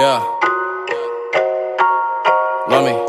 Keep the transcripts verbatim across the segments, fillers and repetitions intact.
Yeah. Love me.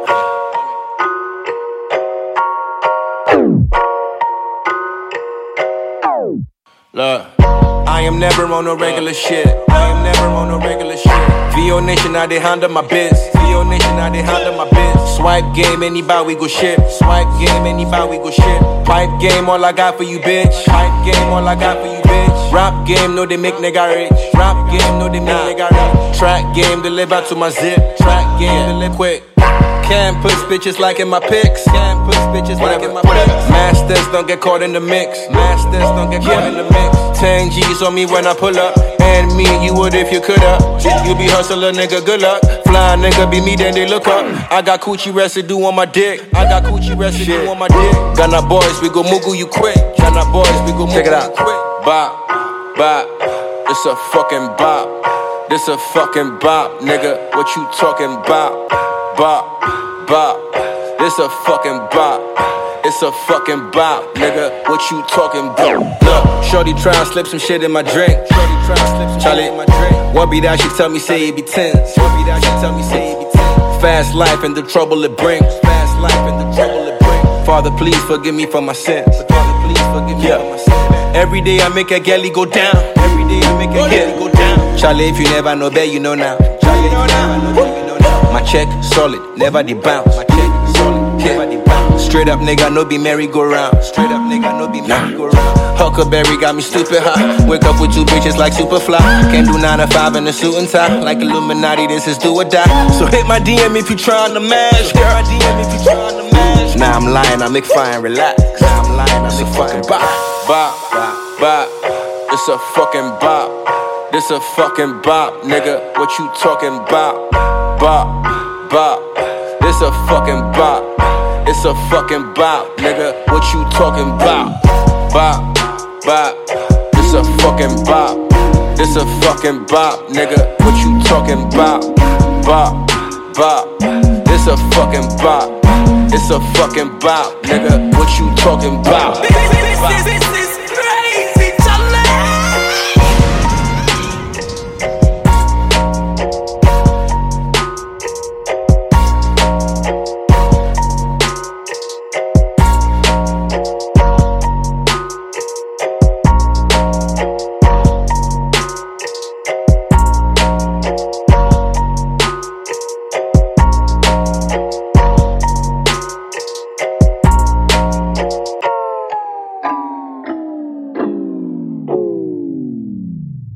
Look, I am never on no regular shit. I am never on no regular shit. V O Nation, I they handle my biz. V O Nation, I they handle my biz. Swipe game, anybody we go shit. Swipe game, anybody we go shit. Pipe game, all I got for you, bitch. Pipe game, all I got for you, bitch. Rap game, no they make nigga rich. Rap game, no they make nigga rich. Track game, deliver to my zip. Track game, deliver quick. Can't push bitches like in my pics. Can't push bitches like in my pics. Masters don't get caught in the mix. Masters don't get caught in the mix. Ten G's on me when I pull up. And me, you would if you coulda. You be hustler, nigga, good luck. Fly nigga, be me, then they look up. I got coochie residue on my dick. I got coochie residue Shit. on my dick. Ghana boys, we go Mugu you quick. Ghana boys, we go Mugu Check it out. you quick. Bop, bop, this a fucking bop. This a fucking bop, nigga. What you talking about? Bop, bop, this a fucking bop. It's a fucking bop, nigga. What you talking about? Look, shorty try and slip some shit in my drink. Shorty try and slip some Charlie, shit in my drink. What be that? She tell me say it be tense. What be that? She tell me say it be tense. Fast life and the trouble it brings. Fast life and the trouble it brings. Father, please forgive me for my sins. Father, please forgive me yeah. for my sins. Every day I make a galley go down. Every day I make a galley go down. Charlie, if you never know that, you know now. Charlie, you know now. My check solid, never the bounce. My check solid, never the bounce. Straight up nigga, no be merry-go-round. Straight up nigga, no be merry-go-round. Huckleberry got me stupid high. Wake up with two bitches like Superfly. Can't do nine to five in a suit and tie. Like Illuminati, this is do or die. So hit my D M if you tryna mash. Hit my D M if you tryna mash. Nah, I'm lying, I make fine, relax. Nah, I'm lying, I make fucking bop. Bop, bop, it's a fucking bop. This a fucking bop, nigga. What you talking about? Bop, bop, this a fucking bop. It's a fucking bop, nigga. What you talking about? Bop, bop, this a fucking bop. This a fucking bop, nigga. What you talking about? Bop, bop, this a fucking bop. It's a fucking bop, nigga. What you talking about?